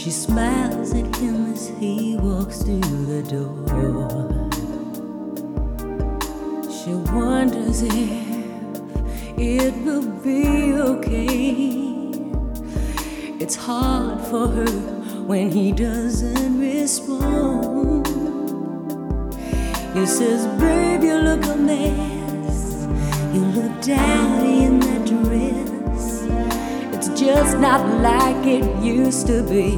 She smiles at him as he walks through the door. She wonders if it will be okay. It's hard for her when he doesn't respond. He says, babe, you look a mess. You look dowdy in that dress. It's just not like it used to be.